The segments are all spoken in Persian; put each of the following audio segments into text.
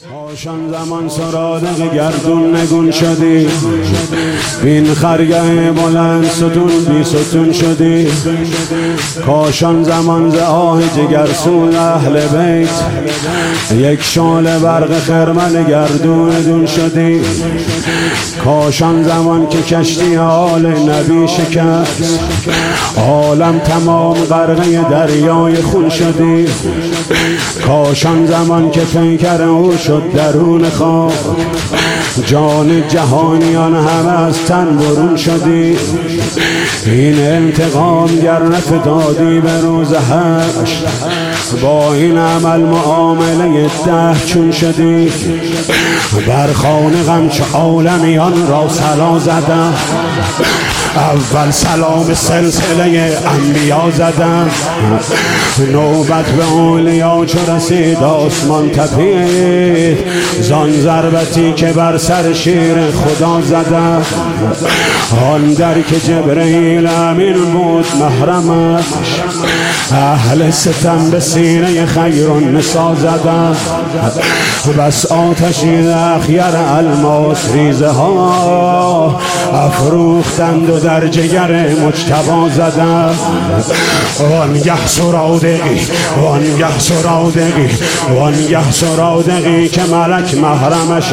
آشان زمان سرادق گردون نگون شدی، این خرگه بلند ستون بی ستون شدی. کاشان زمان ز آه جگرسون اهل بیت، یک شعله برق خرمن گردون دون شدی. کاشان زمان که کشتی آل نبی شکست، عالم تمام غرقه دریای خون شدی. کاشان زمان که پیکر او شد درون خواب، جان جهانیان همه از تن برون شدی. این انتقام گر نفتادی به روز حشر، با این عمل معامله ده چون شدی. بر خانه غم چه عالمیان را صلا زدم، اول سلام سلسله انبیا زدم. نوبت به اولیا چو رسید آسمان تپید، زان ضربتی که بر سر شیر خدا زدم. آن در که جبرئیل امین بود محرمش، اهل ستم به سینه خیر النسا زدم. بس آتشی اخیر الماس ریزه ها افروختند و در جگر مجتبی زدم. وانگه سرادقی وانگه سرادقی وانگه سرادقی که ملک محرمش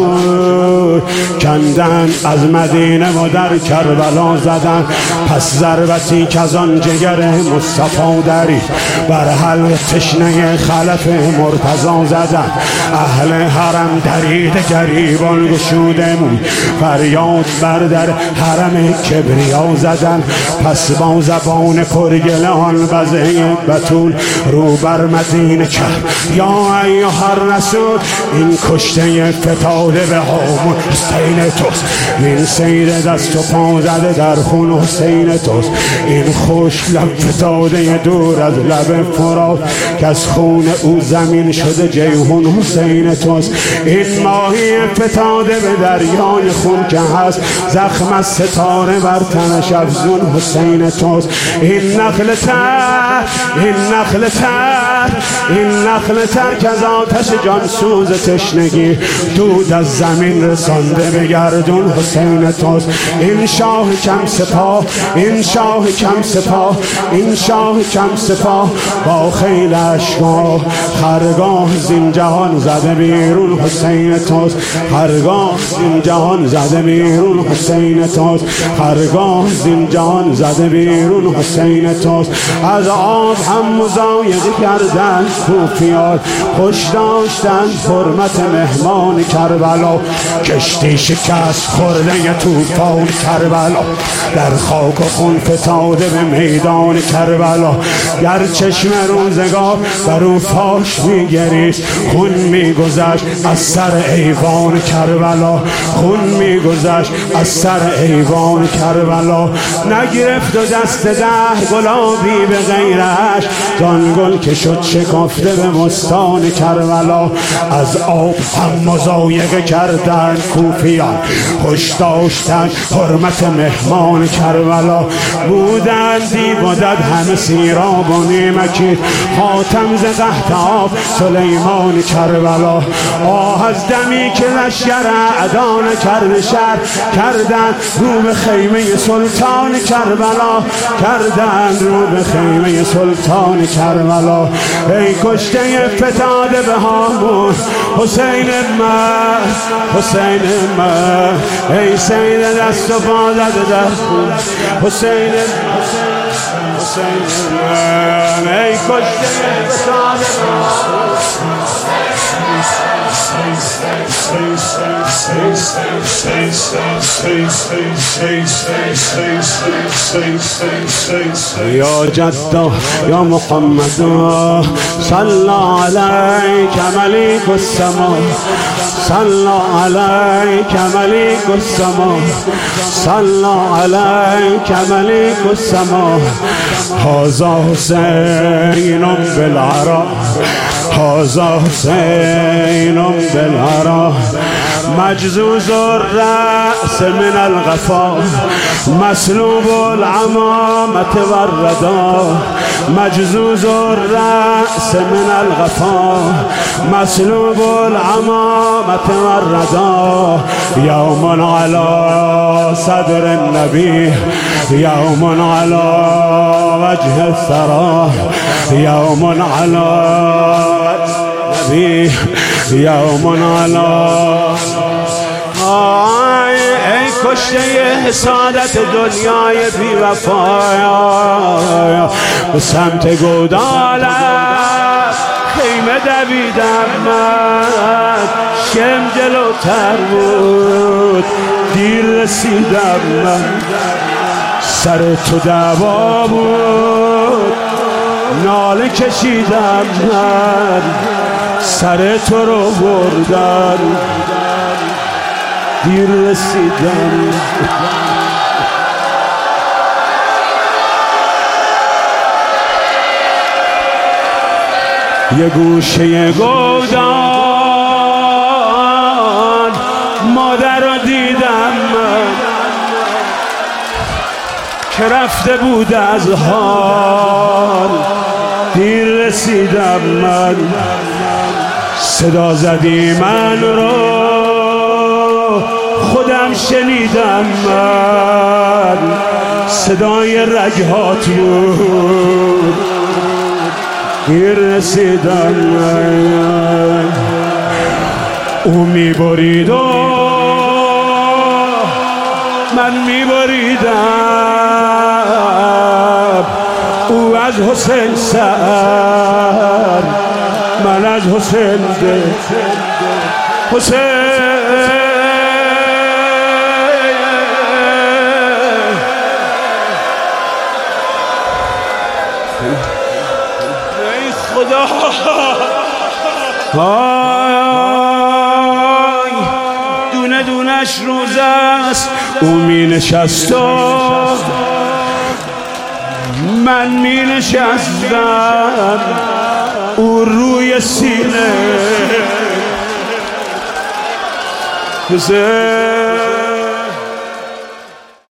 نبود، کندن از مدینه و در کربلا زدن. پس ضربتی که از آن جگر مصطفی دری، بر حلق تشنه خلف مرتضی زدن. اهل حرم درید گریبان گشوده مون، فریاد بر در حرم کبریا زدن. پس با زبان پرگله آن بزه بتول رو بر مدینه کرد. یا ایها الرسول، این کشته فتاده به هامون حسین توست، این سیر دست و پا زده در خون حسین توست. این خوش لب فتاده دور از لب فرات، که از خون او زمین شده جیهون حسین توست. این ماهی فتاده به دریای خون که هست، زخم از ستاره بر تنش افزون حسین توست. این نخل تر این نخل تر این نخل تر که از آتش جانسوز تشنگی دود از زمین رسانده به گردون حسین توست. این شاه کم سپاه این شاه کم سپاه این شاه کم سپاه، با خیل اشکا خرگاه زین جهان زده بیرون حسین توست. خرگاه زین جهان زده بیرون حسین توست. خرگاه زین جهان زده بیرون حسین توست. از آب هم مضایقه کردن کوفیان، خوش داشتن حرمت مهمان کربلا. کشتی شکست خورده طوفان کربلا، در خاک و خون فتاده به میدان کربلا. گر چشم روزگار بر او فاش میگریست، خون میگذشت از سر ایوان کربلا. خون میگذشت از سر ایوان کربلا. نگرفت و دست ده گلابی به غیرش، زان گل که شد شکافته به مستان کربلا. از آب هم مضایقه کردن کوفیان، خوش داشتن حرمت مهمان کربلا. بودندی بودد همه سیراب و نیمکید، خاتم ز قحط آب سلیمان کربلا. آه از دمی که لشگر اعدا نکرد شر، کردن رو به خیمه سلطان کربلا. کردن رو به خیمه سلطان کربلا. ای کشته فتاده به هامون حسین من حسین من، ای سید دست و پا زده در خون حسین حسین من، ای کشته فتاده به هامون. یا جدا یا محمد صلی علیک ملیک السما، صلی علیک ملیک السما، صلی علیک ملیک السما. هذا حسین بالعراء، هذا حسین بالعراء، مجزوز الرأس من الغفا، مسلوب العمامة والردى مجزوز الرأس من الغفا مسلوب العمامة والردى يوم على صدر النبي يوم على وجه الثرى يوم على النبي يوم على ای کشته سعادت دنیای بی وفا به سمت گودالت خیمه دویدم من شم جلوتر بود دیر رسیدم من سر تو دعوا بود ناله کشیدم من سر تو رو بردن دیر رسیدم یه گوشه گودان مادر رو دیدم که رفته بود از حال دیر رسیدم من صدا زدی من رو خودم شنیدم من صدای رگهات بود دیر رسیدم او میبرید و من میبریدم او از حسین سر من از حسین ده حسین ای خدا دونه دونش روز است او می نشست و من می نشستم او روی سینه